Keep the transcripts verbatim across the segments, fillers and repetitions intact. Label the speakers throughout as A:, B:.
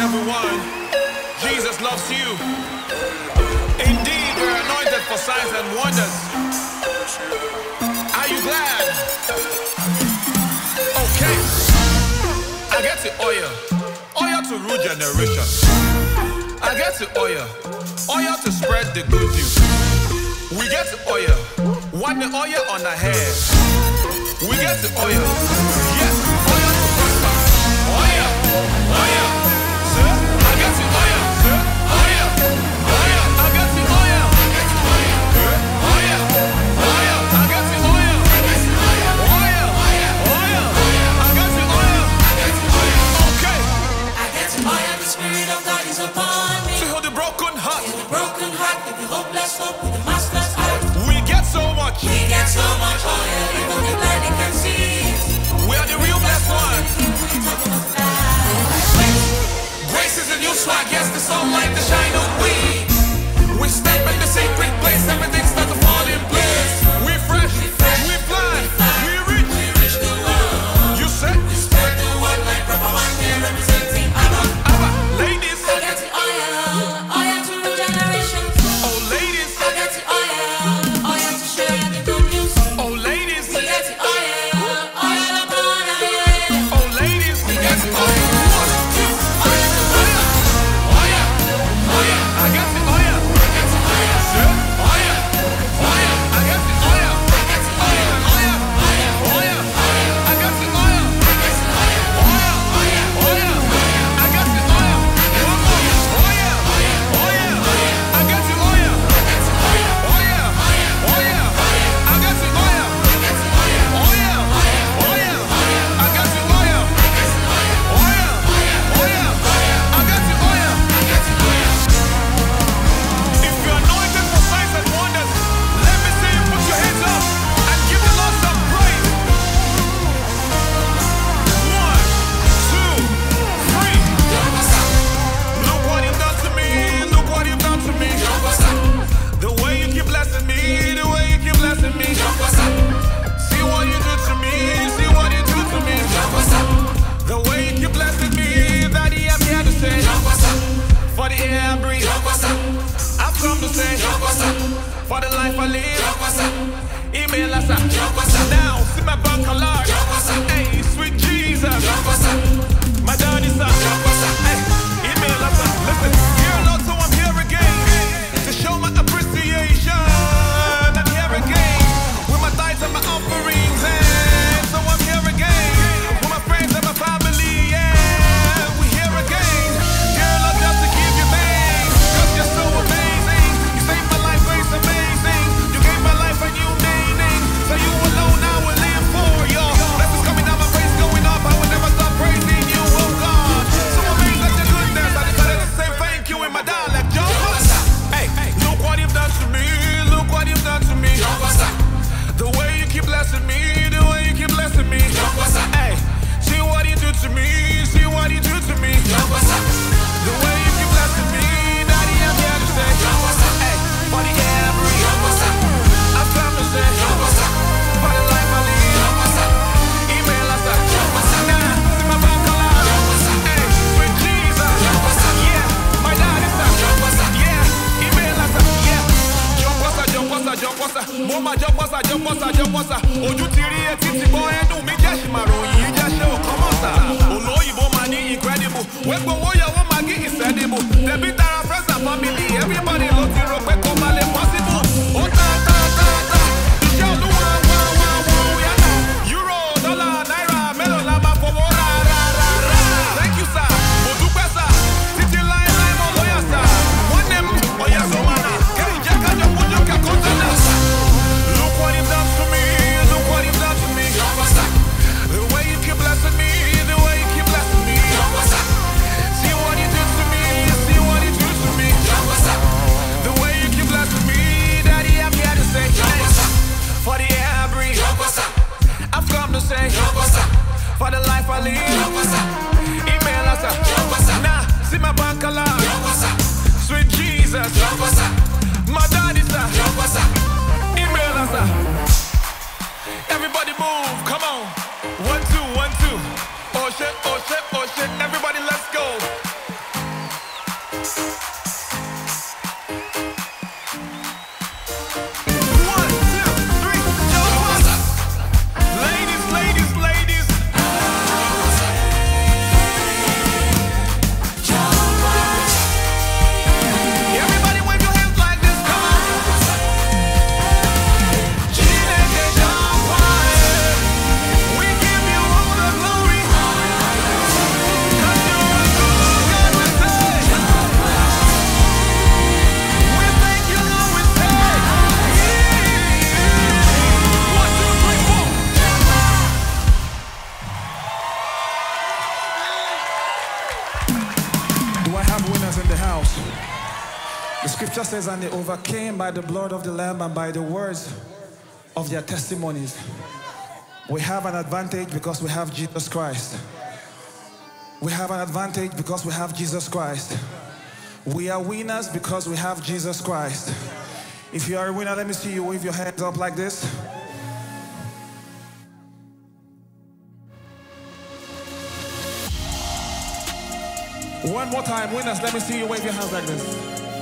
A: everyone, Jesus loves you. Indeed, we're anointed for signs and wonders. Are you glad? Okay. I get the oil, oil to rule generation. I get the oil, oil to spread the good news. We get the oil, wipe the oil on our head. We get the oil, yes, oil to prosper. Oil, oil, sir, I get the oil, sir, oil, oil, I get the oil, oil, oil, I get the oil, oil, oil, I get the oil, okay.
B: I get the oil, the Spirit of God is upon me.
A: To heal the broken heart,
B: Heal the broken heart, with the hopeless hope, with the master's heart.
A: we get so much,
B: We get so much oil, even the blind they can see.
A: we are the real blessed ones.
B: Grace is a new swag, yes, the sunlight, the shine on we. We step in the sacred place, everything starts to fall in place.
A: We fresh, we fly, we reach,
B: We reach the world,
A: you said,
B: spread the word like proper one here representing Abba.
A: Abba, ladies,
B: I get the oil, oil to rule generations.
A: oh ladies,
B: I get the oil, oil to share the good news.
A: oh ladies,
B: We get the oil, oil upon our head.
A: oh ladies,
B: We get the oil, one, two, oil to
A: oil, oil, oil, I got the oil, sir, oil, oil, I got the oil, oil, oil, oil, I got the oil, oil, oil, I got the oil, one more, oil, oil, I got the oil, oil, oil, I got the oil, oil, oil, I got the oil, oil, oil, I got the oil. If you're anointed for signs and wonders, let me see you put your hands up and give the Lord some praise. One, two, three. Look what you've done to me, look what you've done to me. The way you keep blessing me, the way you keep blessing me. See what you do to me, see what you do to me. The way you keep blessing me, Daddy, I'm here to say. For the air I breathe, I've come to say. For the life I live, email us now, see my bank alert. Hey, sweet Jesus, my daddy son. Hey, email us. Listen, here Lord, so I'm here again to show my appreciation. I'm here again with my tithes and my offerings, and so I'm here again with my friends and my family. Yeah, we here again. Dear Lord, just to give you thanks, 'cause you're so amazing. You saved my life, it's amazing. You gave my life a new meaning. So you alone I will live for. Your blessings coming down, my praise going up. I will never stop praising you, oh God. So amazed at your goodness, I decided to say thank you in my dialect, Joe. Hey, look what you've done to me, look what you've done to me. The way you keep blessing me, the way you keep blessing me. Hey, see what you do to me, see what you do to me. The way you keep blessing me, Daddy, I'm here to say. Hey, for the air I breathe, I've come to say. For the life I live, email us at nah, see my bank alert. Hey, sweet Jesus, yeah, my daddy son, yeah, email us at yeah. Jump us, jump us, jump us, mama jump us, jump us, jump us. Ojú ti rí etí ti gbọ́ ẹnu mi jẹ́ ṣìmàrò yìí jẹ́ ṣé o kọ́mọ̀ sá. Olóyìnbó máa ní incredible, wẹ́pọ̀ owó yẹ̀wò máa gí incredible. Dẹ̀bí tara friends and family, everybody ló ti rò pé kò máa lè possible. Ó ta ta ta ta, iṣẹ́ olúwa wá wá wá yàtọ̀. Euro, dollar, naira, mélòó la máa fowó rà rà rà rà. Thank you sir, mo dúpẹ́ sir, títí láéláé mo lóyà sir. Wọ́n ní mú ọ̀yà sọ́mọ́nà, kẹ́rin jẹ́ kájọ fojú kẹ́kọ̀ọ́ tẹ́lẹ̀. Look what you've done to me, look what you've done to me. The way you keep blessing me, the way you keep blessing me. See what you do to me, see what you do to me. The way you keep blessing me, Daddy, I'm here to say. For the air I breathe, I've come to say. For the life I live, email us. Nah, see my bank alert. Sweet Jesus, my daddy sir. Email us. Everybody move, come on. One, two, one, two. Oh shit, oh shit, oh shit. Everybody, let's go.
C: The scripture says, and they overcame by the blood of the Lamb and by the words of their testimonies. We have an advantage because we have Jesus Christ. We have an advantage because we have Jesus Christ. We are winners because we have Jesus Christ. If you are a winner, let me see you wave your hands up like this. One more time, winners, let me see you wave your hands like this.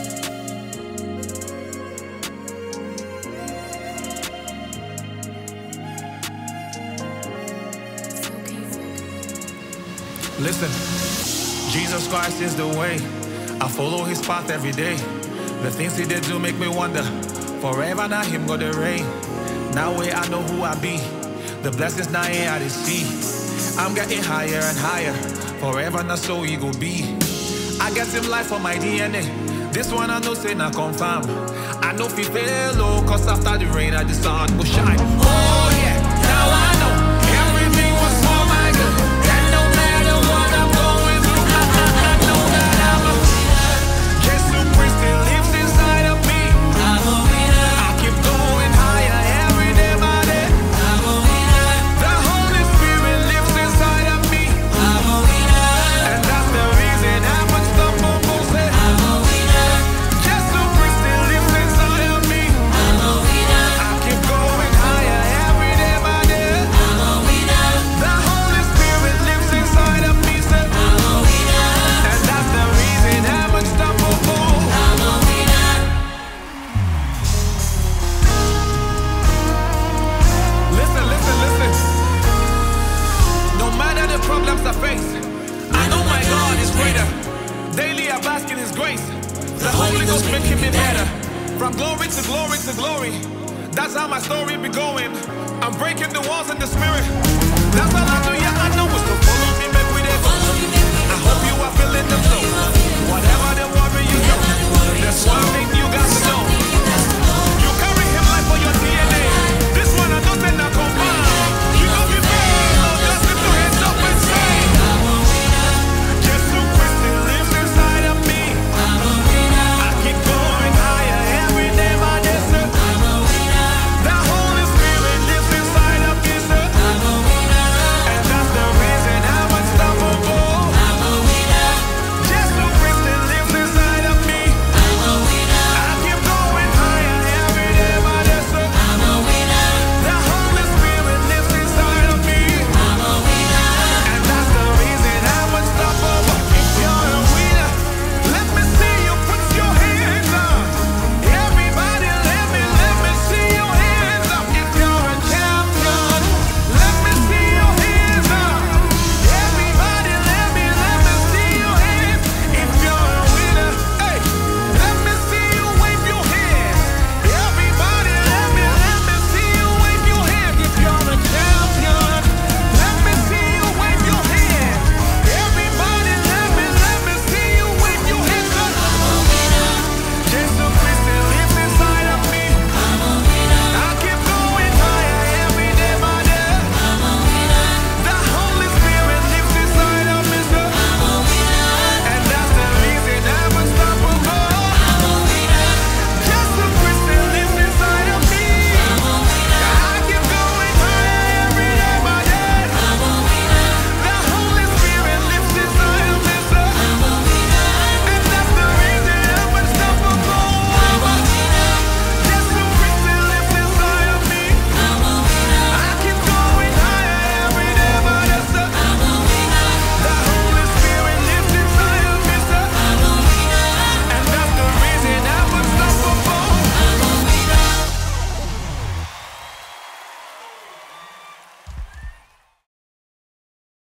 A: Listen, Jesus Christ is the way. I follow his path every day. The things he did do make me wonder. Forever now him got the rain. Now way I know who I be. The blessings now here I see. I'm getting higher and higher. Forever now so he go be. I get him life on my D N A. This one I know say not confirm. I know fi fail oh, cause after the rain I the sun go shine. Oh yeah, now I know everything was for my good. And no matter what I'm going through, I, I, I know that I'm a winner. Jesus Christ still lives inside of me. I'm a winner. I keep going higher every day by day. I'm a winner. The Holy Spirit lives inside of me. I'm a winner. And that's the reason I'm unstoppable. Say I'm a winner. Jesus Christ still lives inside of me. I'm a winner. I keep going higher every day by day. I'm a winner. The Holy Spirit lives inside of me. Say I'm a winner. And that's the reason I'm unstoppable. I'm a winner. Listen, listen, listen. No matter the problems I face, I know my God is greater. Daily I bask in his grace. The Holy Ghost making me better. From glory to glory to glory. That's how my story be going. I'm breaking the walls in the spirit. That's all I do.